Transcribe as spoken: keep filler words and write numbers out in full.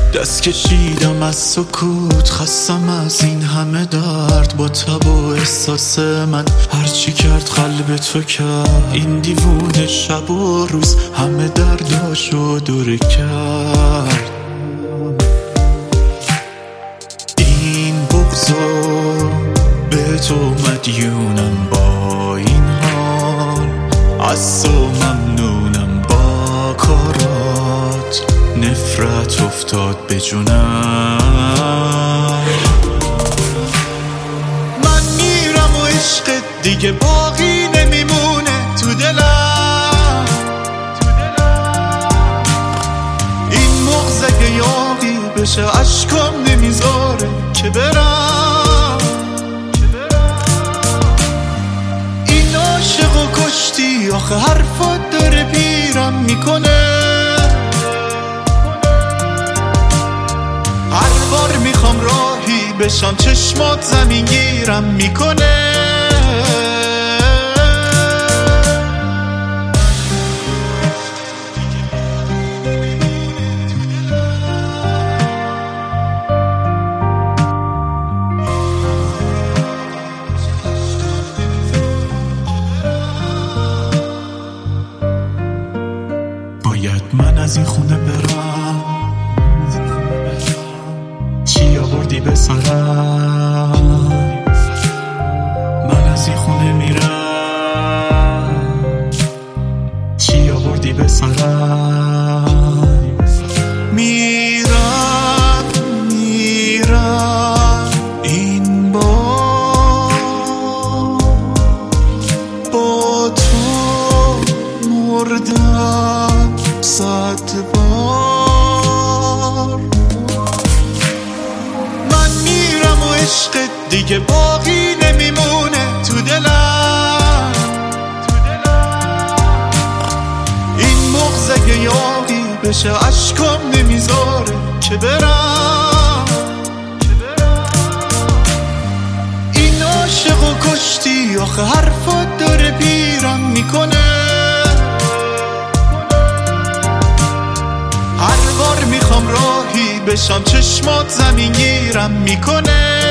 دست کشیدم از سکوت، خستم از این همه درد. با تب و احساس من هرچی کرد قلب تو کرد. این دیوونه شب و روز همه درداشو دوره کرد. این بغضو به تو مدیونم، با این حال از تو ممنونم. با کارات نفرت افتاد به جونم. من میرم و عشق دیگه باقی نمیمونه تو دلم. این مغز اگه یاقی بشه عشقم نمیذاره که برم. این عاشقو کشتی آخه حرفات داره پیرم میکنه. هر بار میخوام راهی بشم چشمات زمین گیرم میکنه. باید من از این خونه برم، چی آوردی به سرم؟ من از این خونه میرم، چی آوردی به سرم؟ میرم میرم این بار با تو مردم صد بار. من میرم و عشق دیگه باقی نمیمونه تو دلم. این مغز اگه یاقی بشه عشقم نمیذاره که برم. این عاشقو کشتی آخه حرفات داره پیرم میکنه. هر بار میخوام راهی بشم چشمات زمین گیرم میکنه.